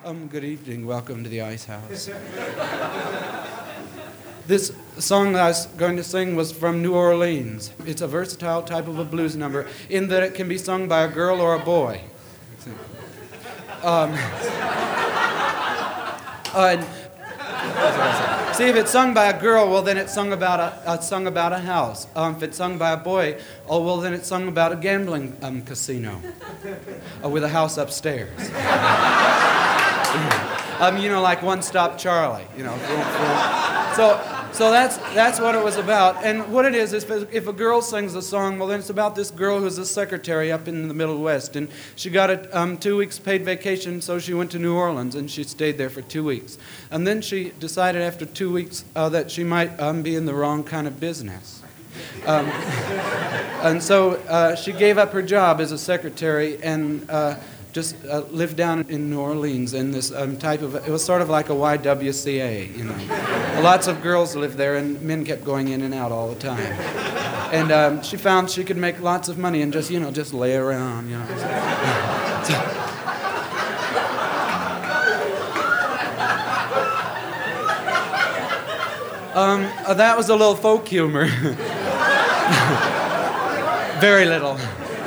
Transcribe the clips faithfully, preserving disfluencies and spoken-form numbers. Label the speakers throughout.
Speaker 1: Um, good evening. Welcome to the Ice House. This song that I was going to sing was from New Orleans. It's a versatile type of a blues number in that it can be sung by a girl or a boy. Um, uh, and, see, if it's sung by a girl, well, then it's sung about a, uh, sung about a house. Um, if it's sung by a boy, oh, well, then it's sung about a gambling um, casino uh, with a house upstairs. Um, you know, like One Stop Charlie, you know. So, so that's that's what it was about. And what it is, is if a girl sings a song, well, then it's about this girl who's a secretary up in the Middle West, and she got a um, two weeks paid vacation, so she went to New Orleans, and she stayed there for two weeks. And then she decided after two weeks uh, that she might um, be in the wrong kind of business. Um, and so uh, she gave up her job as a secretary and uh, just uh, lived down in New Orleans in this um, type of, it was sort of like a Y W C A, you know. Lots of girls lived there, and men kept going in and out all the time. And um, she found she could make lots of money and just, you know, just lay around, you know. So, um, uh, that was a little folk humor. Very little.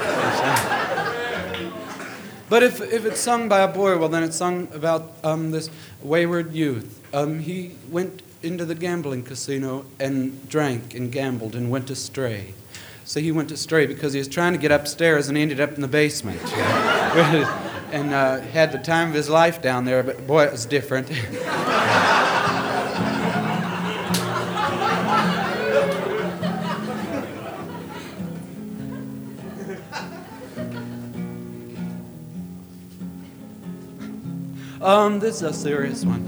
Speaker 1: But if if it's sung by a boy, well, then it's sung about um, this wayward youth. Um, he went into the gambling casino and drank and gambled and went astray. So he went astray because he was trying to get upstairs and he ended up in the basement. and uh, had the time of his life down there, but boy, it was different. Um, this is a serious one.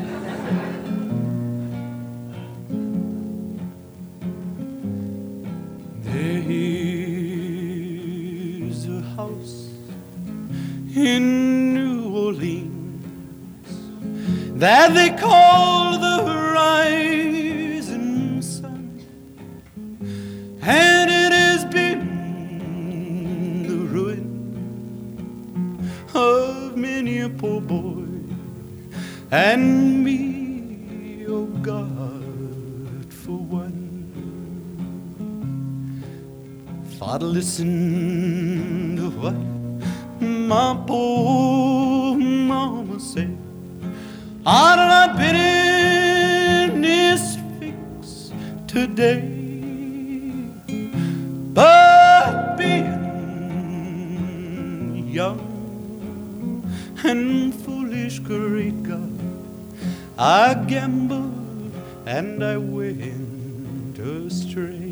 Speaker 1: There is a house in New Orleans that they call the Rising Sun, and it has been the ruin of many a poor boy and me, oh God, for one. Father, listen to what my poor mama said. I'd not been in this fix today, but being young and foolish, great God, I gambled and I went astray.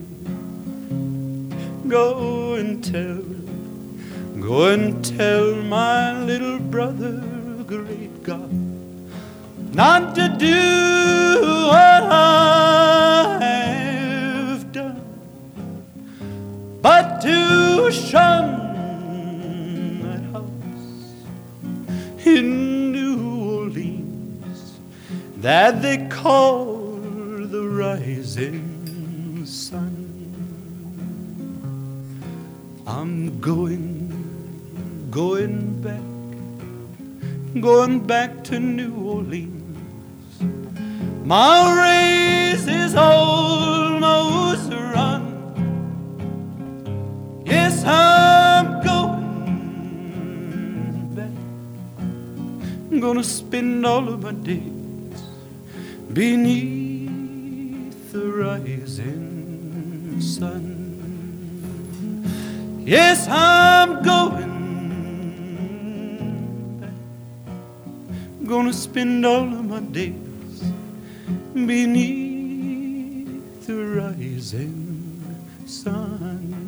Speaker 1: Go and tell, go and tell my little brother, great God, not to do what I have done, but to shun that house in New Orleans that they call the Rising Sun. I'm going, going back, going back to New Orleans. My race is almost run. Yes, I'm going back. I'm gonna spend all of my days beneath the rising sun. Yes, I'm going back. I'm gonna spend all of my days beneath the rising sun.